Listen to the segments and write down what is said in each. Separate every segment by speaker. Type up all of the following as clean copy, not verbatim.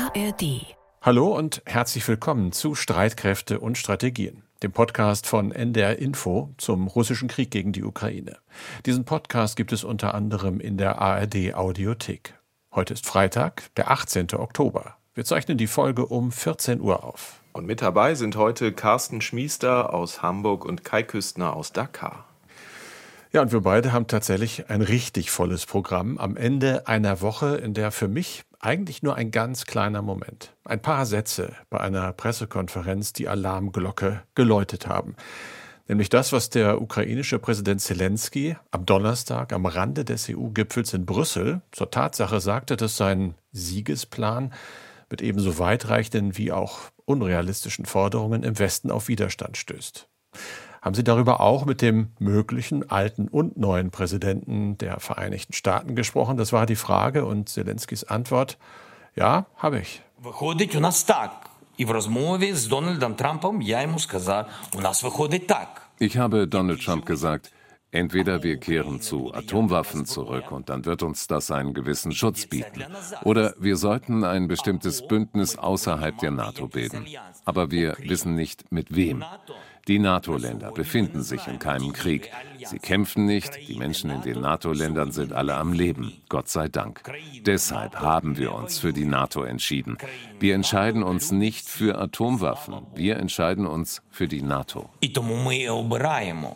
Speaker 1: ARD.
Speaker 2: Hallo und herzlich willkommen zu Streitkräfte und Strategien, dem Podcast von NDR Info zum russischen Krieg gegen die Ukraine. Diesen Podcast gibt es unter anderem in der ARD Audiothek. Heute ist Freitag, der 18. Oktober. Wir zeichnen die Folge um 14 Uhr auf.
Speaker 3: Und mit dabei sind heute Carsten Schmiester aus Hamburg und Kai Küstner aus Dakar.
Speaker 2: Ja, und wir beide haben tatsächlich ein richtig volles Programm am Ende einer Woche, in der für mich eigentlich nur ein ganz kleiner Moment, ein paar Sätze bei einer Pressekonferenz die Alarmglocke geläutet haben. Nämlich das, was der ukrainische Präsident Selenskyj am Donnerstag am Rande des EU-Gipfels in Brüssel zur Tatsache sagte, dass sein Siegesplan mit ebenso weitreichenden wie auch unrealistischen Forderungen im Westen auf Widerstand stößt. Haben Sie darüber auch mit dem möglichen alten und neuen Präsidenten der Vereinigten Staaten gesprochen? Das war die Frage und Zelenskys Antwort: Ja, habe ich.
Speaker 4: Виходить у нас так. І в розмові з Дональдом Трампом я йому сказав, у нас виходить так.
Speaker 5: Ich habe Donald Trump gesagt, entweder wir kehren zu Atomwaffen zurück und dann wird uns das einen gewissen Schutz bieten. Oder wir sollten ein bestimmtes Bündnis außerhalb der NATO bilden. Aber wir wissen nicht, mit wem. Die NATO-Länder befinden sich in keinem Krieg. Sie kämpfen nicht, die Menschen in den NATO-Ländern sind alle am Leben, Gott sei Dank. Deshalb haben wir uns für die NATO entschieden. Wir entscheiden uns nicht für Atomwaffen, wir entscheiden uns für die NATO.
Speaker 4: І тому ми і обираємо.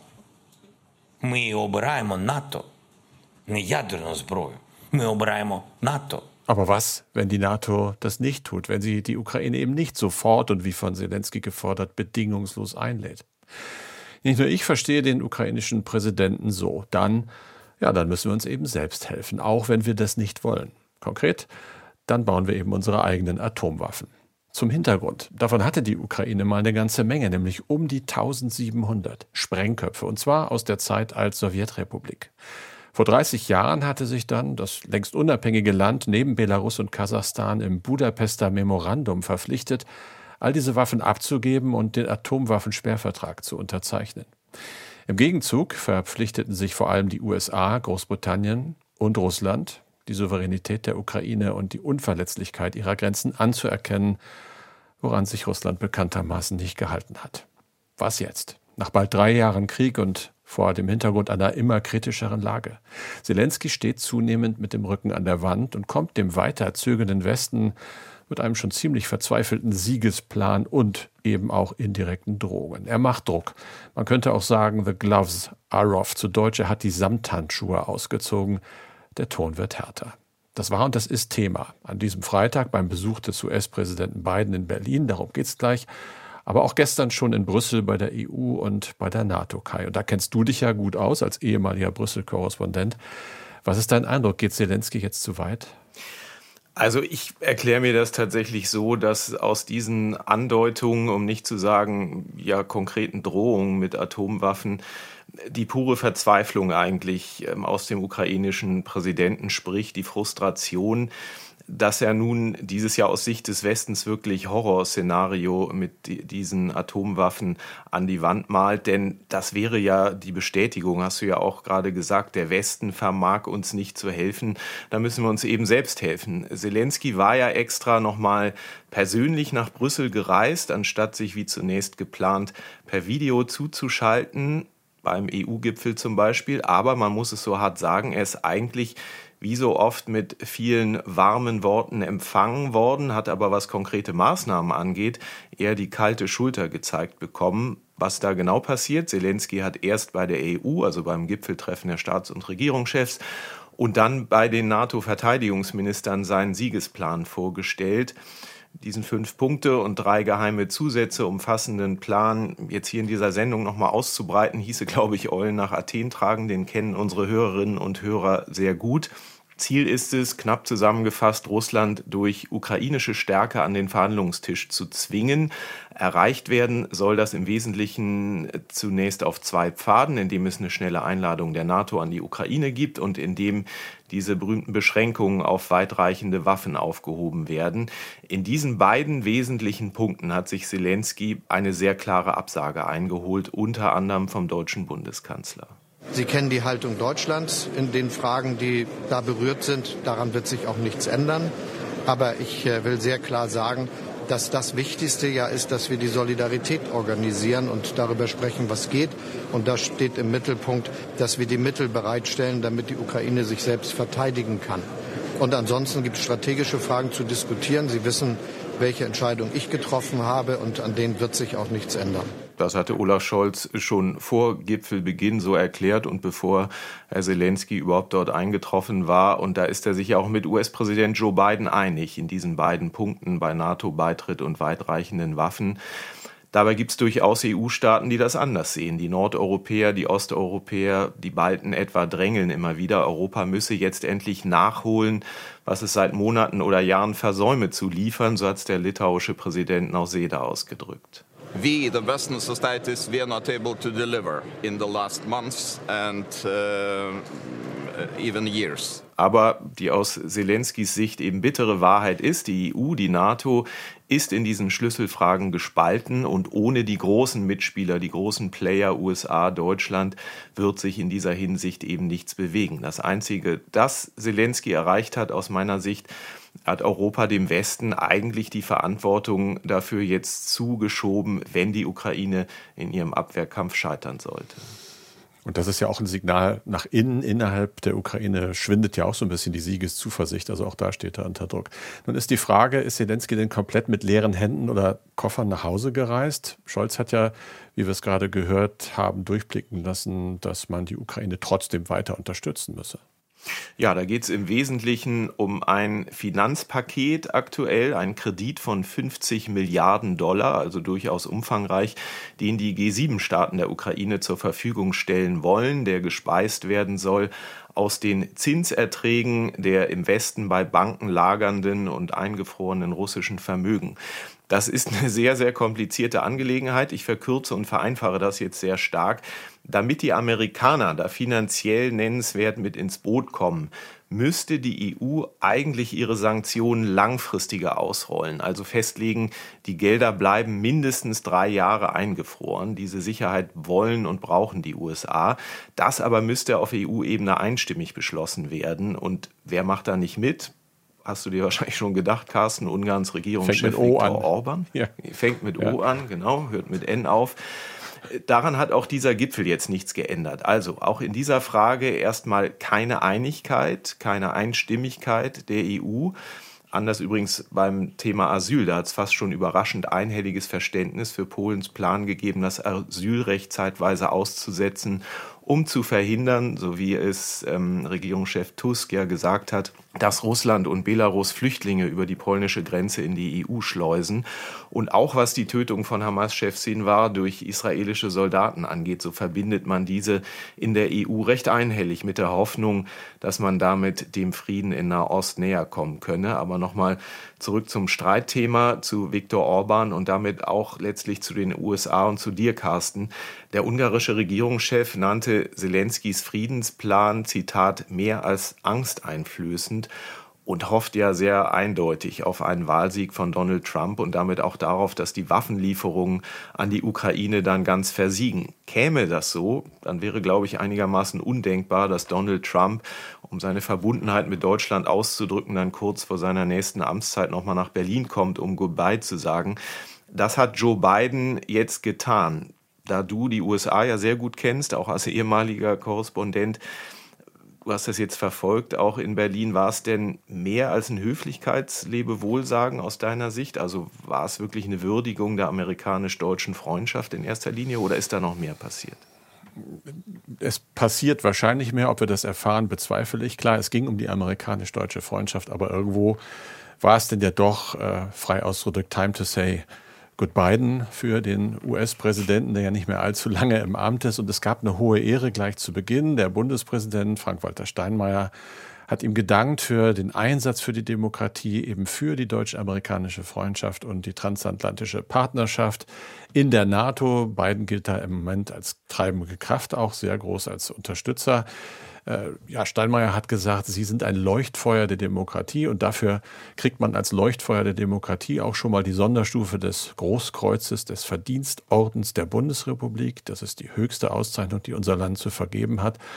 Speaker 4: Ми і обираємо НАТО. Не ядерну зброю. Ми обираємо НАТО.
Speaker 2: Aber was, wenn die NATO das nicht tut, wenn sie die Ukraine eben nicht sofort und wie von Selenskyj gefordert bedingungslos einlädt? Nicht nur ich verstehe den ukrainischen Präsidenten so. Dann müssen wir uns eben selbst helfen, auch wenn wir das nicht wollen. Konkret, dann bauen wir eben unsere eigenen Atomwaffen. Zum Hintergrund, davon hatte die Ukraine mal eine ganze Menge, nämlich um die 1700 Sprengköpfe, und zwar aus der Zeit als Sowjetrepublik. Vor 30 Jahren hatte sich dann das längst unabhängige Land neben Belarus und Kasachstan im Budapester Memorandum verpflichtet, all diese Waffen abzugeben und den Atomwaffensperrvertrag zu unterzeichnen. Im Gegenzug verpflichteten sich vor allem die USA, Großbritannien und Russland, die Souveränität der Ukraine und die Unverletzlichkeit ihrer Grenzen anzuerkennen, woran sich Russland bekanntermaßen nicht gehalten hat. Was jetzt? Nach bald 3 Jahren Krieg und vor dem Hintergrund einer immer kritischeren Lage. Selenskyj steht zunehmend mit dem Rücken an der Wand und kommt dem weiter zögernden Westen mit einem schon ziemlich verzweifelten Siegesplan und eben auch indirekten Drohungen. Er macht Druck. Man könnte auch sagen, the gloves are off. Zu Deutsch, er hat die Samthandschuhe ausgezogen. Der Ton wird härter. Das war und das ist Thema an diesem Freitag beim Besuch des US-Präsidenten Biden in Berlin. Darum geht's gleich. Aber auch gestern schon in Brüssel bei der EU und bei der NATO, Kai. Und da kennst du dich ja gut aus als ehemaliger Brüssel-Korrespondent. Was ist dein Eindruck? Geht Selenskyj jetzt zu weit?
Speaker 3: Also ich erkläre mir das tatsächlich so, dass aus diesen Andeutungen, um nicht zu sagen, ja, konkreten Drohungen mit Atomwaffen, die pure Verzweiflung eigentlich aus dem ukrainischen Präsidenten spricht, die Frustration, dass er nun dieses Jahr aus Sicht des Westens wirklich Horrorszenario mit diesen Atomwaffen an die Wand malt. Denn das wäre ja die Bestätigung, hast du ja auch gerade gesagt, der Westen vermag uns nicht zu helfen. Da müssen wir uns eben selbst helfen. Selenskyj war ja extra nochmal persönlich nach Brüssel gereist, anstatt sich wie zunächst geplant per Video zuzuschalten, beim EU-Gipfel zum Beispiel. Aber man muss es so hart sagen, er ist eigentlich wie so oft mit vielen warmen Worten empfangen worden, hat aber, was konkrete Maßnahmen angeht, eher die kalte Schulter gezeigt bekommen. Was da genau passiert? Selenskyj hat erst bei der EU, also beim Gipfeltreffen der Staats- und Regierungschefs, und dann bei den NATO-Verteidigungsministern seinen Siegesplan vorgestellt. Diesen 5 Punkte und 3 geheime Zusätze umfassenden Plan jetzt hier in dieser Sendung nochmal auszubreiten, hieße, glaube ich, Eulen nach Athen tragen. Den kennen unsere Hörerinnen und Hörer sehr gut. Ziel ist es, knapp zusammengefasst, Russland durch ukrainische Stärke an den Verhandlungstisch zu zwingen. Erreicht werden soll das im Wesentlichen zunächst auf 2 Pfaden, indem es eine schnelle Einladung der NATO an die Ukraine gibt und indem diese berühmten Beschränkungen auf weitreichende Waffen aufgehoben werden. In diesen beiden wesentlichen Punkten hat sich Selenskyj eine sehr klare Absage eingeholt, unter anderem vom deutschen Bundeskanzler.
Speaker 6: Sie kennen die Haltung Deutschlands in den Fragen, die da berührt sind. Daran wird sich auch nichts ändern.
Speaker 1: Aber ich will sehr klar sagen, dass das Wichtigste ja ist, dass wir die Solidarität organisieren und darüber sprechen, was geht. Und da steht im Mittelpunkt, dass wir die Mittel bereitstellen, damit die Ukraine sich selbst verteidigen kann. Und ansonsten gibt es strategische Fragen zu diskutieren. Sie wissen, welche Entscheidung ich getroffen habe, und an denen wird sich auch nichts ändern.
Speaker 3: Das hatte Olaf Scholz schon vor Gipfelbeginn so erklärt und bevor Herr Zelensky überhaupt dort eingetroffen war. Und da ist er sich ja auch mit US-Präsident Joe Biden einig in diesen beiden Punkten bei NATO-Beitritt und weitreichenden Waffen. Dabei gibt es durchaus EU-Staaten, die das anders sehen. Die Nordeuropäer, die Osteuropäer, die Balten etwa drängeln immer wieder, Europa müsse jetzt endlich nachholen, was es seit Monaten oder Jahren versäume zu liefern. So hat es der litauische Präsident Nausėda ausgedrückt.
Speaker 6: We, the Western societies, were not able to deliver in the last months and even years.
Speaker 3: Aber die aus Zelenskys Sicht eben bittere Wahrheit ist, die EU, die NATO, ist in diesen Schlüsselfragen gespalten und ohne die großen Mitspieler, die großen Player USA, Deutschland, wird sich in dieser Hinsicht eben nichts bewegen. Das Einzige, das Zelensky erreicht hat, aus meiner Sicht, hat Europa dem Westen eigentlich die Verantwortung dafür jetzt zugeschoben, wenn die Ukraine in ihrem Abwehrkampf scheitern sollte.
Speaker 2: Und das ist ja auch ein Signal nach innen. Innerhalb der Ukraine schwindet ja auch so ein bisschen die Siegeszuversicht. Also auch da steht er unter Druck. Nun ist die Frage, ist Zelensky denn komplett mit leeren Händen oder Koffern nach Hause gereist? Scholz hat ja, wie wir es gerade gehört haben, durchblicken lassen, dass man die Ukraine trotzdem weiter unterstützen müsse.
Speaker 3: Ja, da geht es im Wesentlichen um ein Finanzpaket aktuell, einen Kredit von 50 Milliarden Dollar, also durchaus umfangreich, den die G7-Staaten der Ukraine zur Verfügung stellen wollen, der gespeist werden soll aus den Zinserträgen der im Westen bei Banken lagernden und eingefrorenen russischen Vermögen. Das ist eine sehr, sehr komplizierte Angelegenheit. Ich verkürze und vereinfache das jetzt sehr stark. Damit die Amerikaner da finanziell nennenswert mit ins Boot kommen, müsste die EU eigentlich ihre Sanktionen langfristiger ausrollen. Also festlegen, die Gelder bleiben mindestens 3 Jahre eingefroren. Diese Sicherheit wollen und brauchen die USA. Das aber müsste auf EU-Ebene einstimmig beschlossen werden. Und wer macht da nicht mit? Hast du dir wahrscheinlich schon gedacht, Carsten, Ungarns Regierungschef Viktor Orban.
Speaker 2: Ja.
Speaker 3: Fängt mit O an, genau, hört mit N auf. Daran hat auch dieser Gipfel jetzt nichts geändert. Also auch in dieser Frage erstmal keine Einigkeit, keine Einstimmigkeit der EU. Anders übrigens beim Thema Asyl. Da hat es fast schon überraschend einhelliges Verständnis für Polens Plan gegeben, das Asylrecht zeitweise auszusetzen, um zu verhindern, so wie es Regierungschef Tusk ja gesagt hat, dass Russland und Belarus Flüchtlinge über die polnische Grenze in die EU schleusen. Und auch was die Tötung von Hamas-Chef Sinwar durch israelische Soldaten angeht, so verbindet man diese in der EU recht einhellig mit der Hoffnung, dass man damit dem Frieden in Nahost näher kommen könne. Aber nochmal zurück zum Streitthema, zu Viktor Orban und damit auch letztlich zu den USA und zu dir, Carsten. Der ungarische Regierungschef nannte Zelenskys Friedensplan, Zitat, mehr als angsteinflößend und hofft ja sehr eindeutig auf einen Wahlsieg von Donald Trump und damit auch darauf, dass die Waffenlieferungen an die Ukraine dann ganz versiegen. Käme das so, dann wäre, glaube ich, einigermaßen undenkbar, dass Donald Trump, um seine Verbundenheit mit Deutschland auszudrücken, dann kurz vor seiner nächsten Amtszeit nochmal nach Berlin kommt, um Goodbye zu sagen. Das hat Joe Biden jetzt getan. Da du die USA ja sehr gut kennst, auch als ehemaliger Korrespondent, du hast das jetzt verfolgt, auch in Berlin, war es denn mehr als ein Höflichkeitslebewohlsagen aus deiner Sicht? Also war es wirklich eine Würdigung der amerikanisch-deutschen Freundschaft in erster Linie oder ist da noch mehr passiert?
Speaker 2: Es passiert wahrscheinlich mehr, ob wir das erfahren, bezweifle ich. Klar, es ging um die amerikanisch-deutsche Freundschaft, aber irgendwo war es denn ja doch, frei ausgedrückt, time to say Good Biden für den US-Präsidenten, der ja nicht mehr allzu lange im Amt ist. Und es gab eine hohe Ehre gleich zu Beginn. Der Bundespräsident Frank-Walter Steinmeier hat ihm gedankt für den Einsatz für die Demokratie, eben für die deutsch-amerikanische Freundschaft und die transatlantische Partnerschaft in der NATO. Biden gilt da im Moment als treibende Kraft, auch sehr groß als Unterstützer. Steinmeier hat gesagt, Sie sind ein Leuchtfeuer der Demokratie und dafür kriegt man als Leuchtfeuer der Demokratie auch schon mal die Sonderstufe des Großkreuzes des Verdienstordens der Bundesrepublik. Das ist die höchste Auszeichnung, die unser Land zu vergeben hat.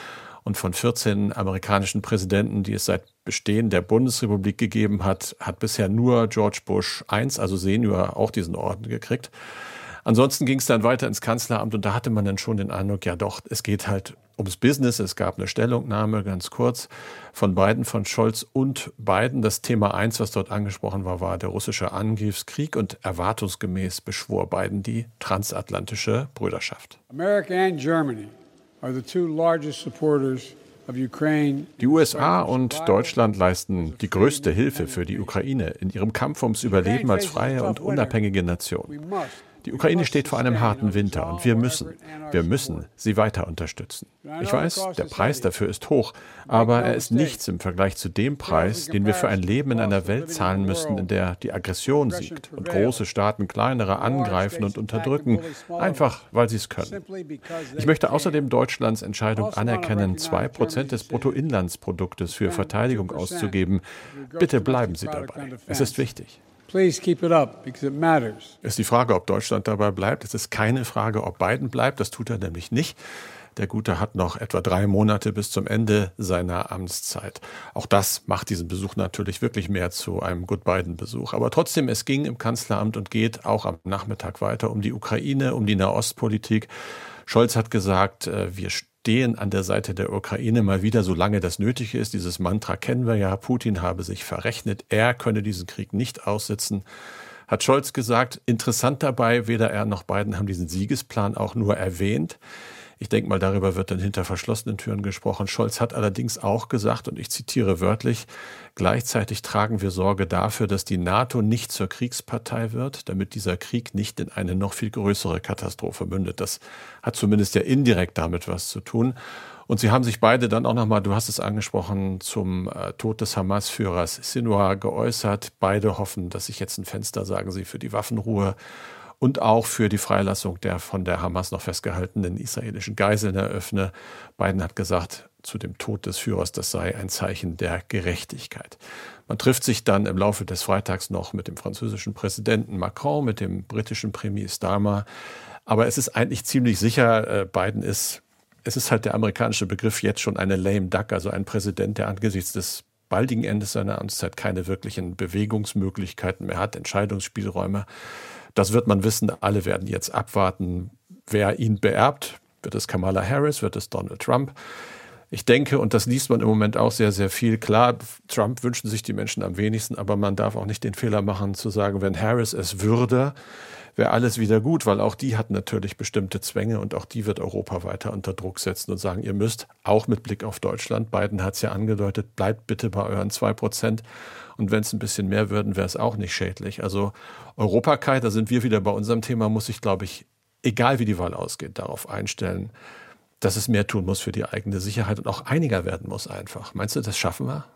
Speaker 2: Und von 14 amerikanischen Präsidenten, die es seit Bestehen der Bundesrepublik gegeben hat, hat bisher nur George Bush I, also Senior, auch diesen Orden gekriegt. Ansonsten ging es dann weiter ins Kanzleramt und da hatte man dann schon den Eindruck, ja doch, es geht halt ums Business. Es gab eine Stellungnahme, ganz kurz, von Biden, von Scholz und Biden. Das Thema 1, was dort angesprochen war, war der russische Angriffskrieg und erwartungsgemäß beschwor Biden die transatlantische Brüderschaft.
Speaker 7: America and Germany are the two largest supporters of Ukraine.
Speaker 2: Die USA und Deutschland leisten die größte Hilfe für die Ukraine in ihrem Kampf ums Überleben als freie und unabhängige Nation. Die Ukraine steht vor einem harten Winter und wir müssen sie weiter unterstützen. Ich weiß, der Preis dafür ist hoch, aber er ist nichts im Vergleich zu dem Preis, den wir für ein Leben in einer Welt zahlen müssen, in der die Aggression siegt und große Staaten kleinere angreifen und unterdrücken, einfach weil sie es können. Ich möchte außerdem Deutschlands Entscheidung anerkennen, 2% des Bruttoinlandsproduktes für Verteidigung auszugeben. Bitte bleiben Sie dabei. Es ist wichtig.
Speaker 7: Please keep it up, because it matters.
Speaker 2: Es ist die Frage, ob Deutschland dabei bleibt. Es ist keine Frage, ob Biden bleibt. Das tut er nämlich nicht. Der Gute hat noch etwa 3 Monate bis zum Ende seiner Amtszeit. Auch das macht diesen Besuch natürlich wirklich mehr zu einem Good-Biden-Besuch. Aber trotzdem, es ging im Kanzleramt und geht auch am Nachmittag weiter um die Ukraine, um die Nahostpolitik. Scholz hat gesagt, wir stehen an der Seite der Ukraine mal wieder, solange das nötig ist. Dieses Mantra kennen wir ja. Putin habe sich verrechnet. Er könne diesen Krieg nicht aussitzen. Hat Scholz gesagt. Interessant dabei, weder er noch Biden haben diesen Siegesplan auch nur erwähnt. Ich denke mal, darüber wird dann hinter verschlossenen Türen gesprochen. Scholz hat allerdings auch gesagt, und ich zitiere wörtlich, gleichzeitig tragen wir Sorge dafür, dass die NATO nicht zur Kriegspartei wird, damit dieser Krieg nicht in eine noch viel größere Katastrophe mündet. Das hat zumindest ja indirekt damit was zu tun. Und sie haben sich beide dann auch nochmal, du hast es angesprochen, zum Tod des Hamas-Führers Sinwar geäußert. Beide hoffen, dass sich jetzt ein Fenster, sagen sie, für die Waffenruhe und auch für die Freilassung der von der Hamas noch festgehaltenen israelischen Geiseln eröffne. Biden hat gesagt, zu dem Tod des Führers, das sei ein Zeichen der Gerechtigkeit. Man trifft sich dann im Laufe des Freitags noch mit dem französischen Präsidenten Macron, mit dem britischen Premier Starmer. Aber es ist eigentlich ziemlich sicher, es ist halt der amerikanische Begriff jetzt schon eine lame duck, also ein Präsident, der angesichts des baldigen Endes seiner Amtszeit keine wirklichen Bewegungsmöglichkeiten mehr hat, Entscheidungsspielräume. Das wird man wissen. Alle werden jetzt abwarten, wer ihn beerbt. Wird es Kamala Harris? Wird es Donald Trump? Ich denke, und das liest man im Moment auch sehr, sehr viel. Klar, Trump wünschen sich die Menschen am wenigsten, aber man darf auch nicht den Fehler machen, zu sagen, wenn Harris es würde, wäre alles wieder gut, weil auch die hat natürlich bestimmte Zwänge und auch die wird Europa weiter unter Druck setzen und sagen, ihr müsst, auch mit Blick auf Deutschland, Biden hat es ja angedeutet, bleibt bitte bei euren 2%. Und wenn es ein bisschen mehr würden, wäre es auch nicht schädlich. Also Europakeit, da sind wir wieder bei unserem Thema, muss sich, glaube ich, egal wie die Wahl ausgeht, darauf einstellen, dass es mehr tun muss für die eigene Sicherheit und auch einiger werden muss einfach. Meinst du, das schaffen wir?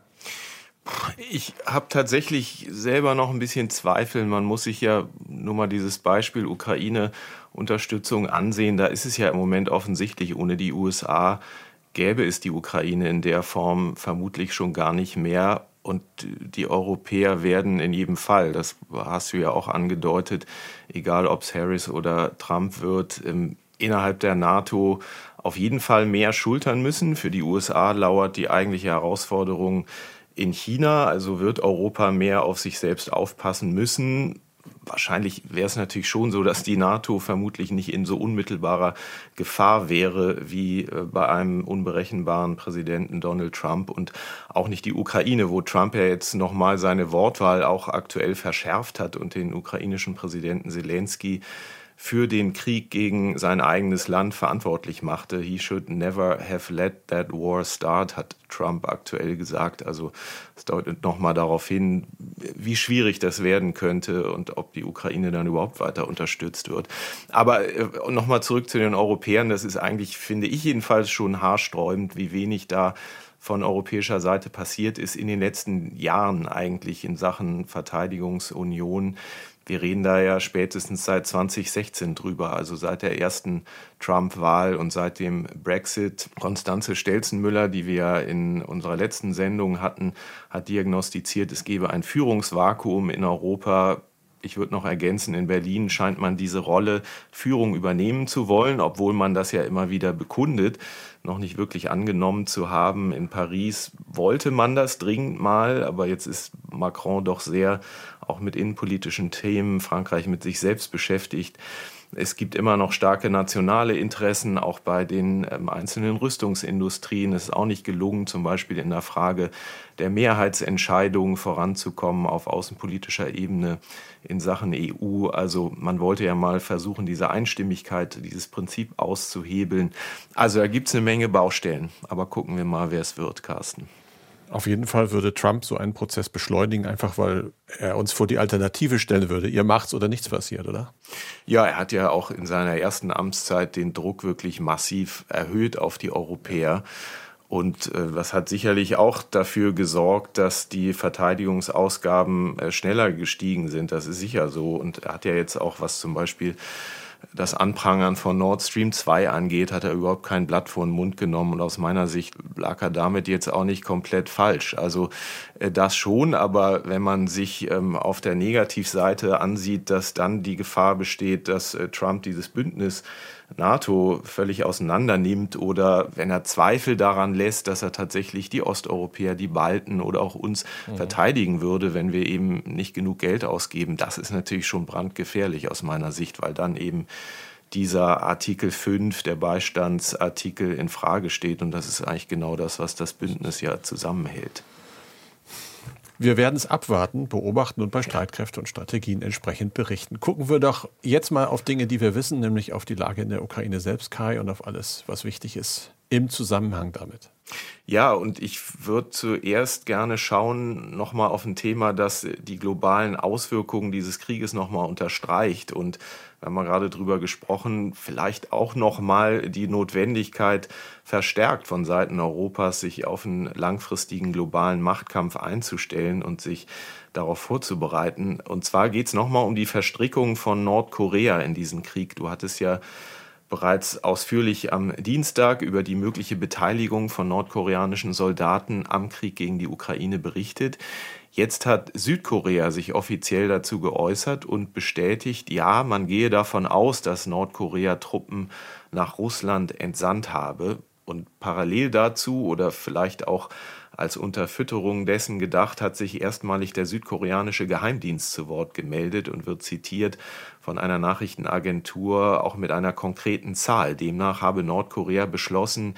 Speaker 3: Ich habe tatsächlich selber noch ein bisschen Zweifel. Man muss sich ja nur mal dieses Beispiel Ukraine-Unterstützung ansehen. Da ist es ja im Moment offensichtlich, ohne die USA gäbe es die Ukraine in der Form vermutlich schon gar nicht mehr. Und die Europäer werden in jedem Fall, das hast du ja auch angedeutet, egal ob es Harris oder Trump wird, innerhalb der NATO auf jeden Fall mehr schultern müssen. Für die USA lauert die eigentliche Herausforderung in China, also wird Europa mehr auf sich selbst aufpassen müssen. Wahrscheinlich wäre es natürlich schon so, dass die NATO vermutlich nicht in so unmittelbarer Gefahr wäre wie bei einem unberechenbaren Präsidenten Donald Trump und auch nicht die Ukraine, wo Trump ja jetzt nochmal seine Wortwahl auch aktuell verschärft hat und den ukrainischen Präsidenten Zelensky für den Krieg gegen sein eigenes Land verantwortlich machte. He should never have let that war start, hat Trump aktuell gesagt. Also es deutet nochmal darauf hin, wie schwierig das werden könnte und ob die Ukraine dann überhaupt weiter unterstützt wird. Aber nochmal zurück zu den Europäern. Das ist eigentlich, finde ich jedenfalls, schon haarsträubend, wie wenig da von europäischer Seite passiert ist in den letzten Jahren eigentlich in Sachen Verteidigungsunion. Wir reden da ja spätestens seit 2016 drüber, also seit der ersten Trump-Wahl und seit dem Brexit. Constanze Stelzenmüller, die wir in unserer letzten Sendung hatten, hat diagnostiziert, es gebe ein Führungsvakuum in Europa. Ich würde noch ergänzen, in Berlin scheint man diese Rolle Führung übernehmen zu wollen, obwohl man das ja immer wieder bekundet, noch nicht wirklich angenommen zu haben. In Paris wollte man das dringend mal, aber jetzt ist Macron doch sehr auch mit innenpolitischen Themen, Frankreich mit sich selbst beschäftigt. Es gibt immer noch starke nationale Interessen, auch bei den einzelnen Rüstungsindustrien. Es ist auch nicht gelungen, zum Beispiel in der Frage der Mehrheitsentscheidungen voranzukommen auf außenpolitischer Ebene in Sachen EU. Also man wollte ja mal versuchen, diese Einstimmigkeit, dieses Prinzip auszuhebeln. Also da gibt es eine Menge Baustellen. Aber gucken wir mal, wer es wird, Carsten.
Speaker 2: Auf jeden Fall würde Trump so einen Prozess beschleunigen, einfach weil er uns vor die Alternative stellen würde. Ihr macht's oder nichts passiert, oder?
Speaker 3: Ja, er hat ja auch in seiner ersten Amtszeit den Druck wirklich massiv erhöht auf die Europäer. Und das hat sicherlich auch dafür gesorgt, dass die Verteidigungsausgaben schneller gestiegen sind. Das ist sicher so. Und er hat ja jetzt auch, was zum Beispiel das Anprangern von Nord Stream 2 angeht, hat er überhaupt kein Blatt vor den Mund genommen. Und aus meiner Sicht lag er damit jetzt auch nicht komplett falsch. Also das schon, aber wenn man sich auf der Negativseite ansieht, dass dann die Gefahr besteht, dass Trump dieses Bündnis NATO völlig auseinander nimmt oder wenn er Zweifel daran lässt, dass er tatsächlich die Osteuropäer, die Balten oder auch uns verteidigen würde, wenn wir eben nicht genug Geld ausgeben. Das ist natürlich schon brandgefährlich aus meiner Sicht, weil dann eben dieser Artikel 5, der Beistandsartikel, in Frage steht. Und das ist eigentlich genau das, was das Bündnis ja zusammenhält.
Speaker 2: Wir werden es abwarten, beobachten und bei Streitkräften und Strategien entsprechend berichten. Gucken wir doch jetzt mal auf Dinge, die wir wissen, nämlich auf die Lage in der Ukraine selbst, Kai, und auf alles, was wichtig ist im Zusammenhang damit.
Speaker 3: Ja, und ich würde zuerst gerne schauen nochmal auf ein Thema, das die globalen Auswirkungen dieses Krieges nochmal unterstreicht. Und wir haben gerade drüber gesprochen, vielleicht auch nochmal die Notwendigkeit verstärkt von Seiten Europas, sich auf einen langfristigen globalen Machtkampf einzustellen und sich darauf vorzubereiten. Und zwar geht es nochmal um die Verstrickung von Nordkorea in diesen Krieg. Du hattest ja bereits ausführlich am Dienstag über die mögliche Beteiligung von nordkoreanischen Soldaten am Krieg gegen die Ukraine berichtet. Jetzt hat Südkorea sich offiziell dazu geäußert und bestätigt, ja, man gehe davon aus, dass Nordkorea Truppen nach Russland entsandt habe. Und parallel dazu oder vielleicht auch als Unterfütterung dessen gedacht, hat sich erstmalig der südkoreanische Geheimdienst zu Wort gemeldet und wird zitiert von einer Nachrichtenagentur auch mit einer konkreten Zahl. Demnach habe Nordkorea beschlossen,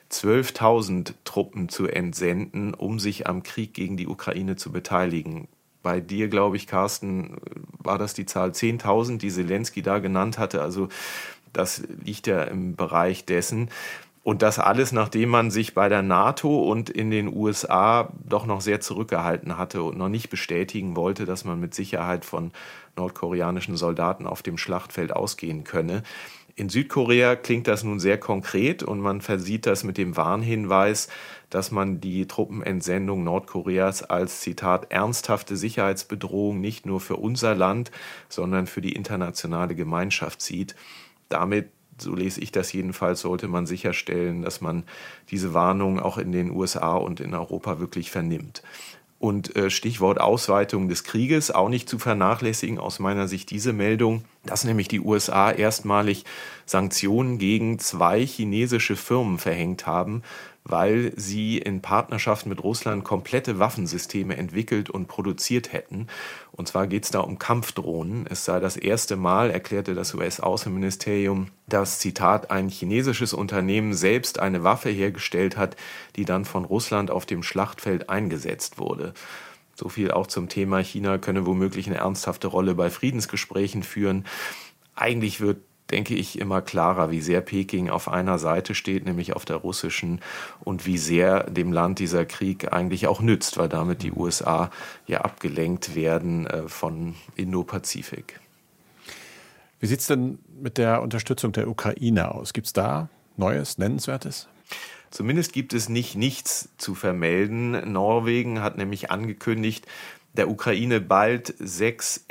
Speaker 3: 12.000 Truppen zu entsenden, um sich am Krieg gegen die Ukraine zu beteiligen. Bei dir, glaube ich, Carsten, war das die Zahl 10.000, die Zelensky da genannt hatte. Also das liegt ja im Bereich dessen. Und das alles, nachdem man sich bei der NATO und in den USA doch noch sehr zurückgehalten hatte und noch nicht bestätigen wollte, dass man mit Sicherheit von nordkoreanischen Soldaten auf dem Schlachtfeld ausgehen könne. In Südkorea klingt das nun sehr konkret und man versieht das mit dem Warnhinweis, dass man die Truppenentsendung Nordkoreas als, Zitat, ernsthafte Sicherheitsbedrohung nicht nur für unser Land, sondern für die internationale Gemeinschaft sieht. Damit, so lese ich das jedenfalls, sollte man sicherstellen, dass man diese Warnung auch in den USA und in Europa wirklich vernimmt. Und Stichwort Ausweitung des Krieges, auch nicht zu vernachlässigen aus meiner Sicht diese Meldung, dass nämlich die USA erstmalig Sanktionen gegen 2 chinesische Firmen verhängt haben, weil sie in Partnerschaft mit Russland komplette Waffensysteme entwickelt und produziert hätten. Und zwar geht es da um Kampfdrohnen. Es sei das erste Mal, erklärte das US-Außenministerium, dass, Zitat, ein chinesisches Unternehmen selbst eine Waffe hergestellt hat, die dann von Russland auf dem Schlachtfeld eingesetzt wurde. So viel auch zum Thema, China könne womöglich eine ernsthafte Rolle bei Friedensgesprächen führen. Eigentlich wird, denke ich, immer klarer, wie sehr Peking auf einer Seite steht, nämlich auf der russischen, und wie sehr dem Land dieser Krieg eigentlich auch nützt, weil damit die USA ja abgelenkt werden von Indo-Pazifik.
Speaker 2: Wie sieht es denn mit der Unterstützung der Ukraine aus? Gibt es da Neues, Nennenswertes?
Speaker 3: Zumindest gibt es nichts zu vermelden. Norwegen hat nämlich angekündigt, der Ukraine bald 6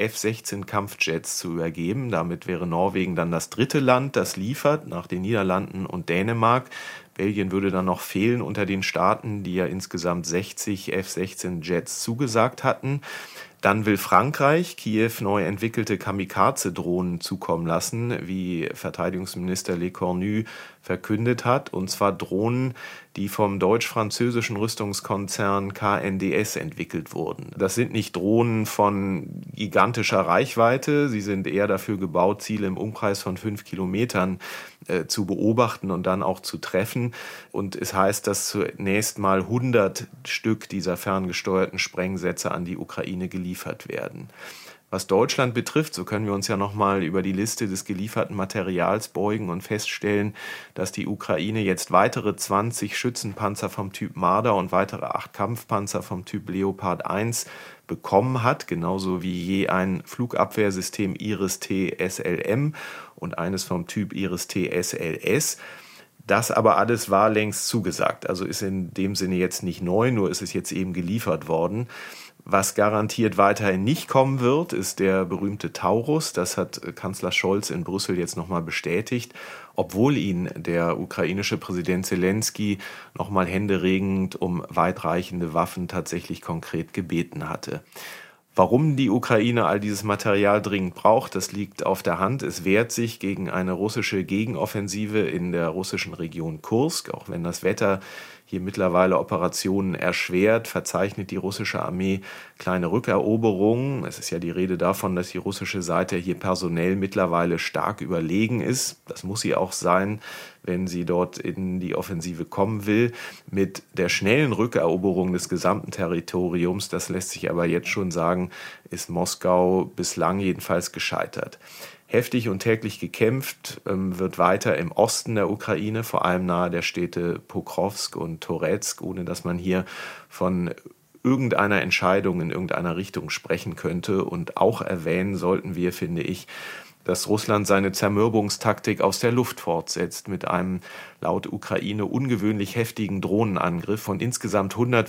Speaker 3: F-16 Kampfjets zu übergeben. Damit wäre Norwegen dann das dritte Land, das liefert, nach den Niederlanden und Dänemark. Belgien würde dann noch fehlen unter den Staaten, die ja insgesamt 60 F-16 Jets zugesagt hatten. Dann will Frankreich Kiew neu entwickelte Kamikaze-Drohnen zukommen lassen, wie Verteidigungsminister Lecornu verkündet hat. Und zwar Drohnen, die vom deutsch-französischen Rüstungskonzern KNDS entwickelt wurden. Das sind nicht Drohnen von gigantischer Reichweite. Sie sind eher dafür gebaut, Ziele im Umkreis von 5 Kilometern zu beobachten und dann auch zu treffen. Und es heißt, dass zunächst mal 100 Stück dieser ferngesteuerten Sprengsätze an die Ukraine geliefert werden. Was Deutschland betrifft, so können wir uns ja nochmal über die Liste des gelieferten Materials beugen und feststellen, dass die Ukraine jetzt weitere 20 Schützenpanzer vom Typ Marder und weitere 8 Kampfpanzer vom Typ Leopard 1 bekommen hat, genauso wie je ein Flugabwehrsystem Iris-T SLM und eines vom Typ Iris-T SLS. Das aber alles war längst zugesagt, also ist in dem Sinne jetzt nicht neu, nur ist es jetzt eben geliefert worden. Was garantiert weiterhin nicht kommen wird, ist der berühmte Taurus. Das hat Kanzler Scholz in Brüssel jetzt nochmal bestätigt, obwohl ihn der ukrainische Präsident Zelensky nochmal händeringend um weitreichende Waffen tatsächlich konkret gebeten hatte. Warum die Ukraine all dieses Material dringend braucht, das liegt auf der Hand. Es wehrt sich gegen eine russische Gegenoffensive in der russischen Region Kursk, auch wenn das Wetter hier mittlerweile Operationen erschwert, verzeichnet die russische Armee kleine Rückeroberungen. Es ist ja die Rede davon, dass die russische Seite hier personell mittlerweile stark überlegen ist. Das muss sie auch sein, wenn sie dort in die Offensive kommen will. Mit der schnellen Rückeroberung des gesamten Territoriums, das lässt sich aber jetzt schon sagen, ist Moskau bislang jedenfalls gescheitert. Heftig und täglich gekämpft wird weiter im Osten der Ukraine, vor allem nahe der Städte Pokrovsk und Toretsk, ohne dass man hier von irgendeiner Entscheidung in irgendeiner Richtung sprechen könnte. Und auch erwähnen sollten wir, finde ich, dass Russland seine Zermürbungstaktik aus der Luft fortsetzt mit einem laut Ukraine ungewöhnlich heftigen Drohnenangriff. Von insgesamt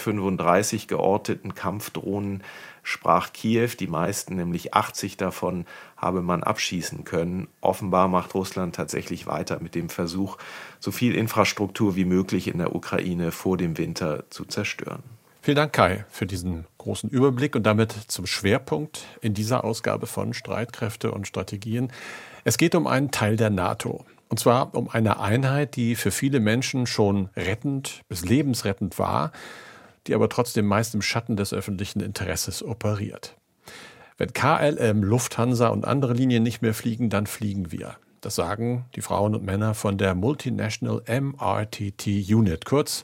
Speaker 3: 135 georteten Kampfdrohnen sprach Kiew, die meisten, nämlich 80 davon, habe man abschießen können. Offenbar macht Russland tatsächlich weiter mit dem Versuch, so viel Infrastruktur wie möglich in der Ukraine vor dem Winter zu zerstören.
Speaker 2: Vielen Dank, Kai, für diesen großen Überblick und damit zum Schwerpunkt in dieser Ausgabe von Streitkräfte und Strategien. Es geht um einen Teil der NATO. Und zwar um eine Einheit, die für viele Menschen schon rettend bis lebensrettend war, die aber trotzdem meist im Schatten des öffentlichen Interesses operiert. Wenn KLM, Lufthansa und andere Linien nicht mehr fliegen, dann fliegen wir. Das sagen die Frauen und Männer von der Multinational MRTT Unit, kurz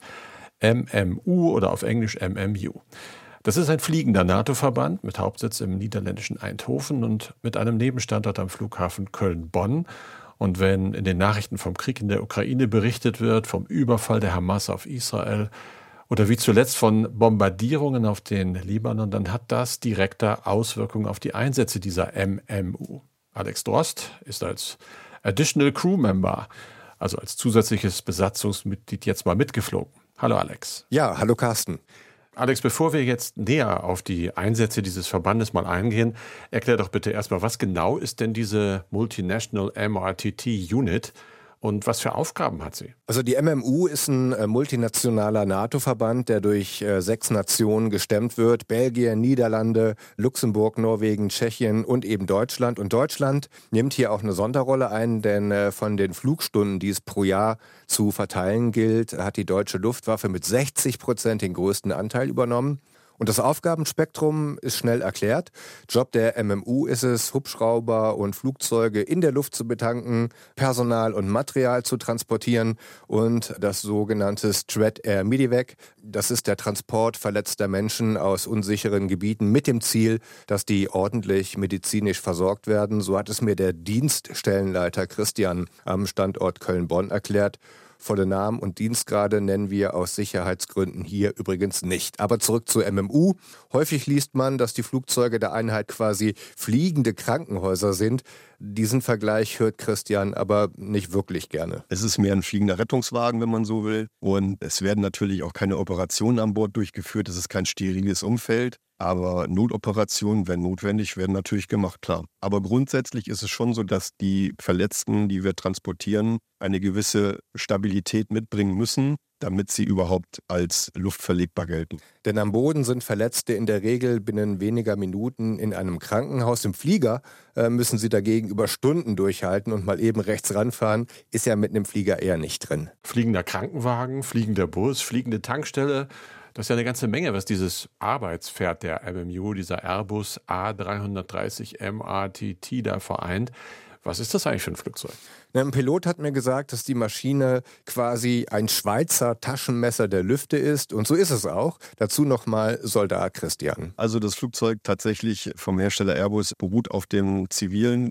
Speaker 2: MMU oder auf Englisch MMU. Das ist ein fliegender NATO-Verband mit Hauptsitz im niederländischen Eindhoven und mit einem Nebenstandort am Flughafen Köln-Bonn. Und wenn in den Nachrichten vom Krieg in der Ukraine berichtet wird, vom Überfall der Hamas auf Israel oder wie zuletzt von Bombardierungen auf den Libanon, dann hat das direkte Auswirkungen auf die Einsätze dieser MMU. Alex Drost ist als Additional Crew Member, also als zusätzliches Besatzungsmitglied, jetzt mal mitgeflogen. Hallo Alex.
Speaker 8: Ja, hallo Carsten.
Speaker 2: Alex, bevor wir jetzt näher auf die Einsätze dieses Verbandes mal eingehen, erklär doch bitte erstmal, was genau ist denn diese Multinational MRTT Unit und was für Aufgaben hat sie?
Speaker 8: Also die MMU ist ein multinationaler NATO-Verband, der durch 6 Nationen gestemmt wird. Belgien, Niederlande, Luxemburg, Norwegen, Tschechien und eben Deutschland. Und Deutschland nimmt hier auch eine Sonderrolle ein, denn von den Flugstunden, die es pro Jahr zu verteilen gilt, hat die deutsche Luftwaffe mit 60% den größten Anteil übernommen. Und das Aufgabenspektrum ist schnell erklärt. Job der MMU ist es, Hubschrauber und Flugzeuge in der Luft zu betanken, Personal und Material zu transportieren und das sogenannte Strat Air Medivac. Das ist der Transport verletzter Menschen aus unsicheren Gebieten mit dem Ziel, dass die ordentlich medizinisch versorgt werden. So hat es mir der Dienststellenleiter Christian am Standort Köln-Bonn erklärt. Volle Namen und Dienstgrade nennen wir aus Sicherheitsgründen hier übrigens nicht. Aber zurück zur MMU. Häufig liest man, dass die Flugzeuge der Einheit quasi fliegende Krankenhäuser sind. Diesen Vergleich hört Christian aber nicht wirklich gerne.
Speaker 9: Es ist mehr ein fliegender Rettungswagen, wenn man so will. Und es werden natürlich auch keine Operationen an Bord durchgeführt. Es ist kein steriles Umfeld. Aber Notoperationen, wenn notwendig, werden natürlich gemacht, klar. Aber grundsätzlich ist es schon so, dass die Verletzten, die wir transportieren, eine gewisse Stabilität mitbringen müssen, damit sie überhaupt als luftverlegbar gelten.
Speaker 8: Denn am Boden sind Verletzte in der Regel binnen weniger Minuten in einem Krankenhaus. Im Flieger müssen sie dagegen über Stunden durchhalten und mal eben rechts ranfahren, ist ja mit einem Flieger eher nicht drin.
Speaker 2: Fliegender Krankenwagen, fliegender Bus, fliegende Tankstelle. Das ist ja eine ganze Menge, was dieses Arbeitspferd der MMU, dieser Airbus A330 MATT da vereint. Was ist das eigentlich für ein Flugzeug?
Speaker 8: Ein Pilot hat mir gesagt, dass die Maschine quasi ein Schweizer Taschenmesser der Lüfte ist. Und so ist es auch. Dazu nochmal Soldat Christian.
Speaker 9: Also das Flugzeug tatsächlich vom Hersteller Airbus beruht auf dem zivilen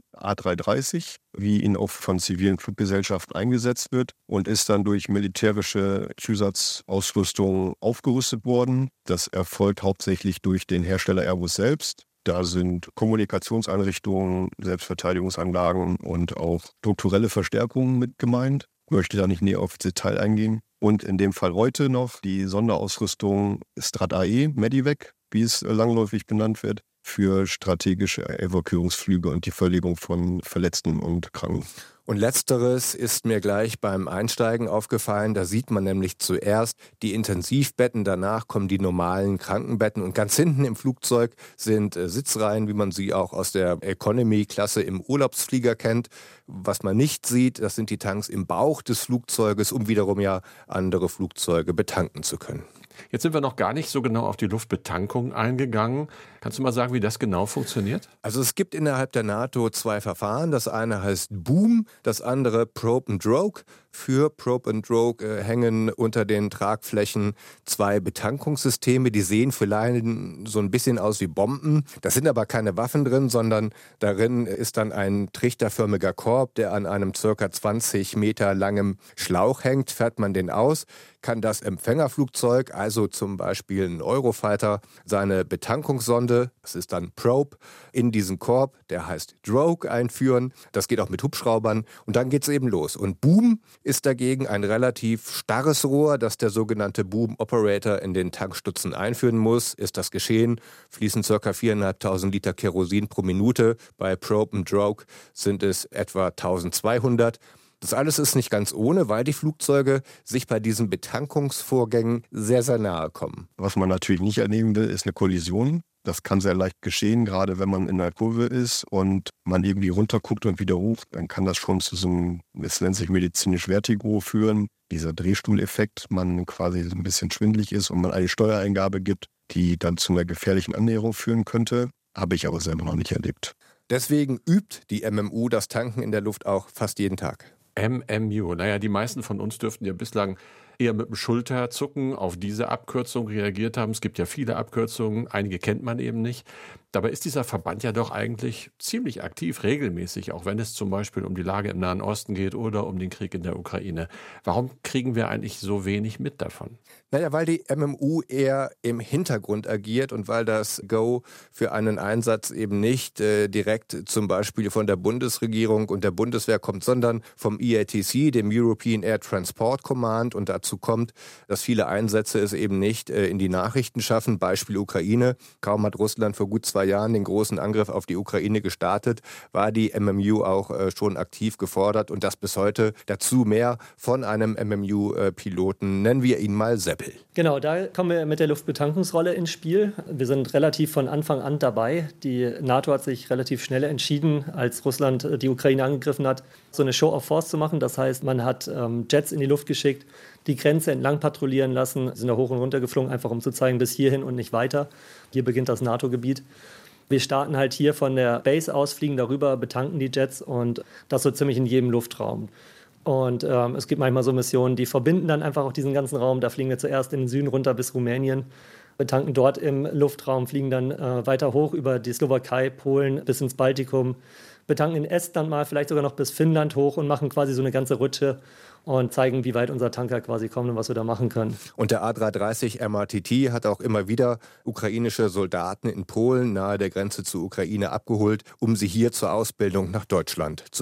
Speaker 9: A330, wie ihn auch von zivilen Fluggesellschaften eingesetzt wird und ist dann durch militärische Zusatzausrüstung aufgerüstet worden. Das erfolgt hauptsächlich durch den Hersteller Airbus selbst. Da sind Kommunikationseinrichtungen, Selbstverteidigungsanlagen und auch strukturelle Verstärkungen mit gemeint. Ich möchte da nicht näher auf Detail eingehen. Und in dem Fall heute noch die Sonderausrüstung Strat-AE, Medivac, wie es langläufig benannt wird, für strategische Evakuierungsflüge und die Verlegung von Verletzten und Kranken.
Speaker 8: Und letzteres ist mir gleich beim Einsteigen aufgefallen. Da sieht man nämlich zuerst die Intensivbetten, danach kommen die normalen Krankenbetten und ganz hinten im Flugzeug sind Sitzreihen, wie man sie auch aus der Economy-Klasse im Urlaubsflieger kennt. Was man nicht sieht, das sind die Tanks im Bauch des Flugzeuges, um wiederum ja andere Flugzeuge betanken zu können.
Speaker 2: Jetzt sind wir noch gar nicht so genau auf die Luftbetankung eingegangen. Kannst du mal sagen, wie das genau funktioniert?
Speaker 8: Also es gibt innerhalb der NATO 2 Verfahren. Das eine heißt Boom, das andere Probe and Drogue. Für Probe and Drogue hängen unter den Tragflächen 2 Betankungssysteme. Die sehen vielleicht so ein bisschen aus wie Bomben. Da sind aber keine Waffen drin, sondern darin ist dann ein trichterförmiger Korb, der an einem ca. 20 Meter langem Schlauch hängt. Fährt man den aus, kann das Empfängerflugzeug, also zum Beispiel ein Eurofighter, seine Betankungssonde, das ist dann Probe, in diesen Korb, der heißt Drogue, einführen. Das geht auch mit Hubschraubern und dann geht's eben los. Und Boom ist dagegen ein relativ starres Rohr, das der sogenannte Boom Operator in den Tankstutzen einführen muss. Ist das geschehen, fließen ca. 4.500 Liter Kerosin pro Minute. Bei Probe and Drogue sind es etwa 1.200. Das alles ist nicht ganz ohne, weil die Flugzeuge sich bei diesen Betankungsvorgängen sehr, sehr nahe kommen.
Speaker 9: Was man natürlich nicht erleben will, ist eine Kollision. Das kann sehr leicht geschehen, gerade wenn man in einer Kurve ist und man irgendwie runterguckt und wieder hoch. Dann kann das schon zu so einem, es nennt sich medizinisch Vertigo führen. Dieser Drehstuhleffekt, man quasi so ein bisschen schwindelig ist und man eine Steuereingabe gibt, die dann zu einer gefährlichen Annäherung führen könnte. Habe ich aber selber noch nicht erlebt.
Speaker 8: Deswegen übt die MMU das Tanken in der Luft auch fast jeden Tag.
Speaker 2: MMU. Naja, die meisten von uns dürften ja bislang eher mit dem Schulterzucken auf diese Abkürzung reagiert haben. Es gibt ja viele Abkürzungen, einige kennt man eben nicht. Dabei ist dieser Verband ja doch eigentlich ziemlich aktiv, regelmäßig, auch wenn es zum Beispiel um die Lage im Nahen Osten geht oder um den Krieg in der Ukraine. Warum kriegen wir eigentlich so wenig mit davon?
Speaker 8: Naja, weil die MMU eher im Hintergrund agiert und weil das Go für einen Einsatz eben nicht direkt zum Beispiel von der Bundesregierung und der Bundeswehr kommt, sondern vom EATC, dem European Air Transport Command. Und dazu kommt, dass viele Einsätze es eben nicht in die Nachrichten schaffen. Beispiel Ukraine. Kaum hat Russland vor gut 2 Jahren den großen Angriff auf die Ukraine gestartet, war die MMU auch schon aktiv gefordert und das bis heute. Dazu mehr von einem MMU-Piloten, nennen wir ihn mal Seppel.
Speaker 10: Genau, da kommen wir mit der Luftbetankungsrolle ins Spiel. Wir sind relativ von Anfang an dabei. Die NATO hat sich relativ schnell entschieden, als Russland die Ukraine angegriffen hat, so eine Show of Force zu machen. Das heißt, man hat Jets in die Luft geschickt, die Grenze entlang patrouillieren lassen, sind da hoch und runter geflogen, einfach um zu zeigen, bis hierhin und nicht weiter. Hier beginnt das NATO-Gebiet. Wir starten halt hier von der Base aus, fliegen darüber, betanken die Jets und das so ziemlich in jedem Luftraum. Und es gibt manchmal so Missionen, die verbinden dann einfach auch diesen ganzen Raum. Da fliegen wir zuerst in den Süden runter bis Rumänien, betanken dort im Luftraum, fliegen dann weiter hoch über die Slowakei, Polen bis ins Baltikum, betanken in Estland mal, vielleicht sogar noch bis Finnland hoch und machen quasi so eine ganze Rutsche und zeigen, wie weit unser Tanker quasi kommt und was wir da machen können.
Speaker 8: Und der A330 MATT hat auch immer wieder ukrainische Soldaten in Polen nahe der Grenze zur Ukraine abgeholt, um sie hier zur Ausbildung nach Deutschland zu bringen.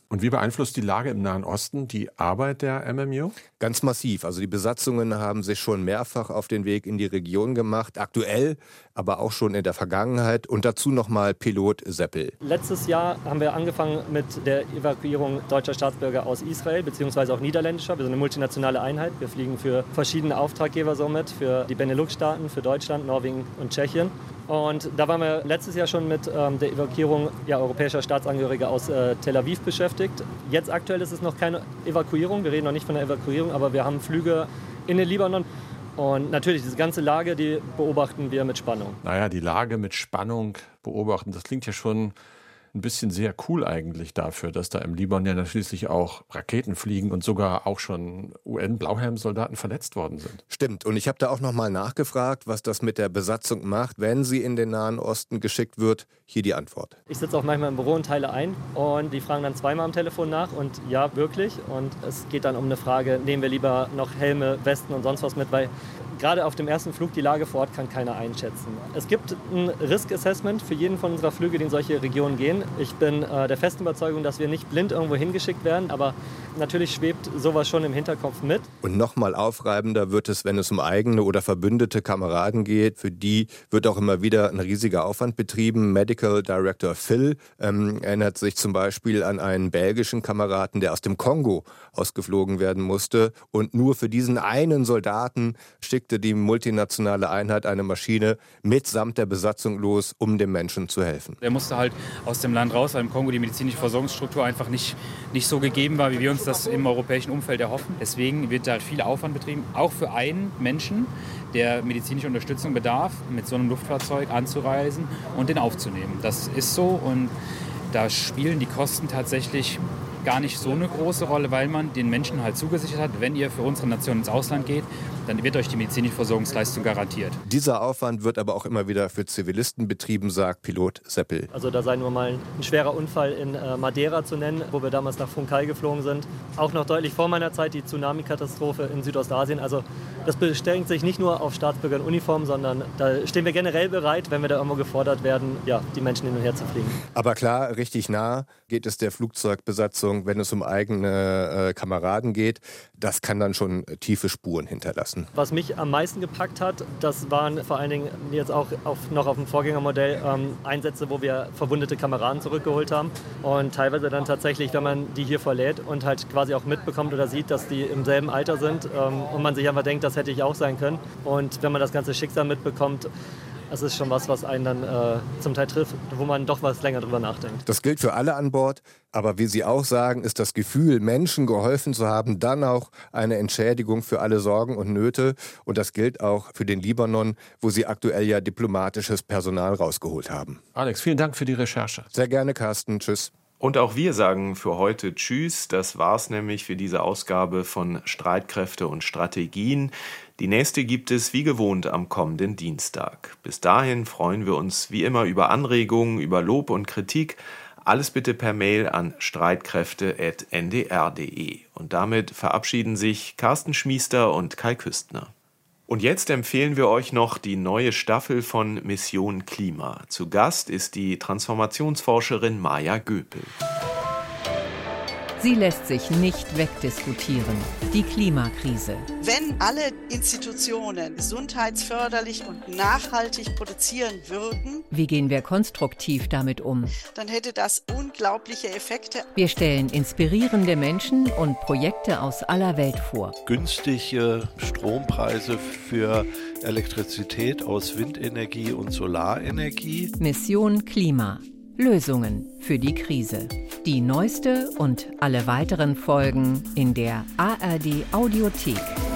Speaker 2: Und wie beeinflusst die Lage im Nahen Osten die Arbeit der MMU?
Speaker 8: Ganz massiv. Also die Besatzungen haben sich schon mehrfach auf den Weg in die Region gemacht, aktuell, aber auch schon in der Vergangenheit. Und dazu nochmal Pilot Seppel.
Speaker 10: Letztes Jahr haben wir angefangen mit der Evakuierung deutscher Staatsbürger aus Israel, beziehungsweise auch niederländischer. Wir sind eine multinationale Einheit. Wir fliegen für verschiedene Auftraggeber somit, für die Benelux-Staaten, für Deutschland, Norwegen und Tschechien. Und da waren wir letztes Jahr schon mit der Evakuierung europäischer Staatsangehöriger aus Tel Aviv beschäftigt. Jetzt aktuell ist es noch keine Evakuierung. Wir reden noch nicht von der Evakuierung, aber wir haben Flüge in den Libanon. Und natürlich, diese ganze Lage, die beobachten wir mit Spannung.
Speaker 2: Naja, die Lage mit Spannung beobachten, das klingt ja schon ein bisschen sehr cool eigentlich dafür, dass da im Libanon ja schließlich auch Raketen fliegen und sogar auch schon UN-Blauhelm-Soldaten verletzt worden sind.
Speaker 8: Stimmt. Und ich habe da auch nochmal nachgefragt, was das mit der Besatzung macht, wenn sie in den Nahen Osten geschickt wird. Hier die Antwort.
Speaker 10: Ich sitze auch manchmal im Büro und teile ein und die fragen dann zweimal am Telefon nach und ja, wirklich. Und es geht dann um eine Frage, nehmen wir lieber noch Helme, Westen und sonst was mit, weil gerade auf dem ersten Flug die Lage vor Ort kann keiner einschätzen. Es gibt ein Risk-Assessment für jeden von unserer Flüge, die in solche Regionen gehen. Ich bin der festen Überzeugung, dass wir nicht blind irgendwo hingeschickt werden, aber natürlich schwebt sowas schon im Hinterkopf mit.
Speaker 8: Und nochmal aufreibender wird es, wenn es um eigene oder verbündete Kameraden geht. Für die wird auch immer wieder ein riesiger Aufwand betrieben. Medical Director Phil erinnert sich zum Beispiel an einen belgischen Kameraden, der aus dem Kongo ausgeflogen werden musste. Und nur für diesen einen Soldaten schickte die multinationale Einheit eine Maschine mitsamt der Besatzung los, um dem Menschen zu helfen.
Speaker 11: Der musste halt aus dem Land raus, weil im Kongo die medizinische Versorgungsstruktur einfach nicht so gegeben war, wie wir uns das im europäischen Umfeld erhoffen. Deswegen wird da viel Aufwand betrieben, auch für einen Menschen, der medizinische Unterstützung bedarf, mit so einem Luftfahrzeug anzureisen und den aufzunehmen. Das ist so und da spielen die Kosten tatsächlich gar nicht so eine große Rolle, weil man den Menschen halt zugesichert hat, wenn ihr für unsere Nation ins Ausland geht, dann wird euch die medizinische Versorgungsleistung garantiert.
Speaker 8: Dieser Aufwand wird aber auch immer wieder für Zivilisten betrieben, sagt Pilot Seppel.
Speaker 10: Also da sei nur mal ein schwerer Unfall in Madeira zu nennen, wo wir damals nach Funchal geflogen sind. Auch noch deutlich vor meiner Zeit die Tsunami-Katastrophe in Südostasien. Also das beschränkt sich nicht nur auf Staatsbürger in Uniform, sondern da stehen wir generell bereit, wenn wir da irgendwo gefordert werden, ja, die Menschen hin und her zu fliegen.
Speaker 8: Aber klar, richtig nah geht es der Flugzeugbesatzung, wenn es um eigene Kameraden geht. Das kann dann schon tiefe Spuren hinterlassen.
Speaker 10: Was mich am meisten gepackt hat, das waren vor allen Dingen jetzt auch noch auf dem Vorgängermodell Einsätze, wo wir verwundete Kameraden zurückgeholt haben. Und teilweise dann tatsächlich, wenn man die hier verlädt und halt quasi auch mitbekommt oder sieht, dass die im selben Alter sind und man sich einfach denkt, das hätte ich auch sein können. Und wenn man das ganze Schicksal mitbekommt, es ist schon was einen dann zum Teil trifft, wo man doch was länger drüber nachdenkt.
Speaker 8: Das gilt für alle an Bord, aber wie Sie auch sagen, ist das Gefühl, Menschen geholfen zu haben, dann auch eine Entschädigung für alle Sorgen und Nöte. Und das gilt auch für den Libanon, wo Sie aktuell ja diplomatisches Personal rausgeholt haben.
Speaker 2: Alex, vielen Dank für die Recherche.
Speaker 8: Sehr gerne, Carsten. Tschüss.
Speaker 3: Und auch wir sagen für heute Tschüss. Das war's nämlich für diese Ausgabe von Streitkräfte und Strategien. Die nächste gibt es wie gewohnt am kommenden Dienstag. Bis dahin freuen wir uns wie immer über Anregungen, über Lob und Kritik. Alles bitte per Mail an streitkräfte@ndr.de. Und damit verabschieden sich Carsten Schmiester und Kai Küstner. Und jetzt empfehlen wir euch noch die neue Staffel von Mission Klima. Zu Gast ist die Transformationsforscherin Maja Göpel.
Speaker 12: Sie lässt sich nicht wegdiskutieren. Die Klimakrise.
Speaker 13: Wenn alle Institutionen gesundheitsförderlich und nachhaltig produzieren würden,
Speaker 12: wie gehen wir konstruktiv damit um?
Speaker 13: Dann hätte das unglaubliche Effekte.
Speaker 12: Wir stellen inspirierende Menschen und Projekte aus aller Welt vor.
Speaker 14: Günstige Strompreise für Elektrizität aus Windenergie und Solarenergie.
Speaker 12: Mission Klima. Lösungen für die Krise. Die neueste und alle weiteren Folgen in der ARD Audiothek.